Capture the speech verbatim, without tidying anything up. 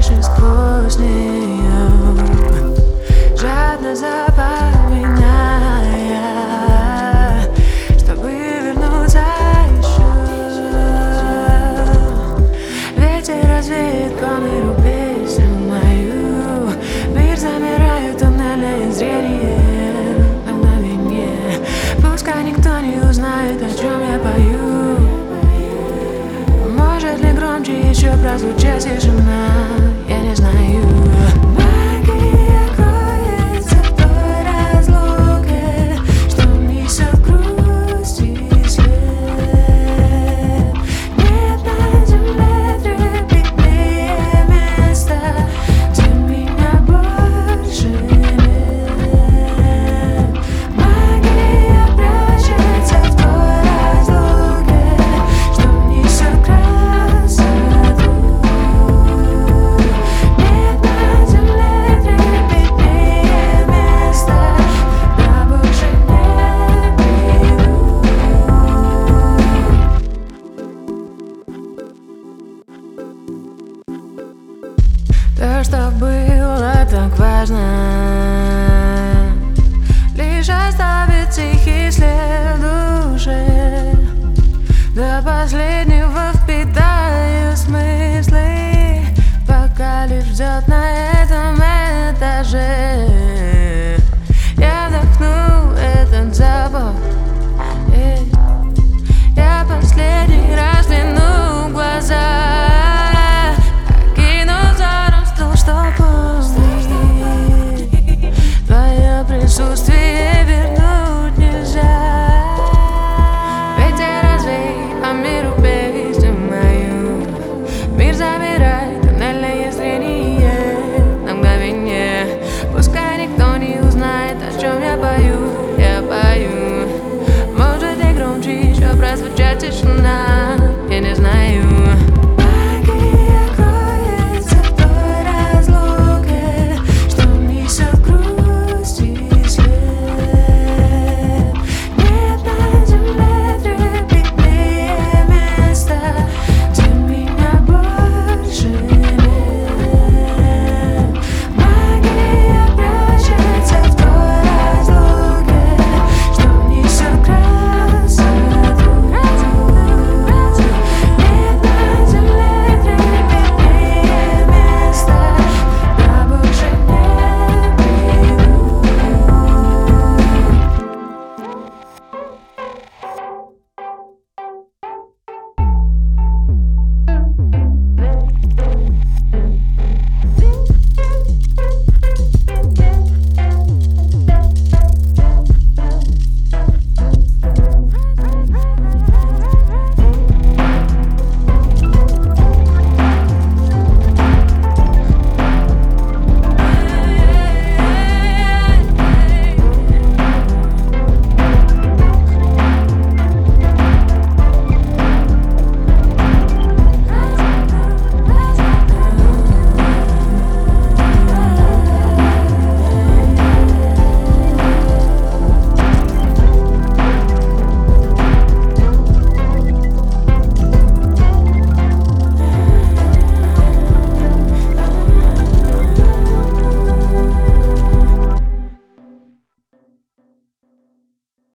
дыши сквозь нее, жадно запоминая, чтобы вернуться еще. Ветер развеет по миру песню мою, мир замирает, туннельное зрение на мгновенье. Пускай никто не узнает, о чем я пою. Может ли громче еще прозвучать тишина? Я не знаю. Магия кроется в той разлуке, что несет грусть и след. Нет на земле трепетнее места, где меня больше нет. Магия прячется в той разлуке, что несет красоту. Нет на земле трепетнее места, куда больше не приду. То, что было так важно, лишь оставить тихий след в душе до последнего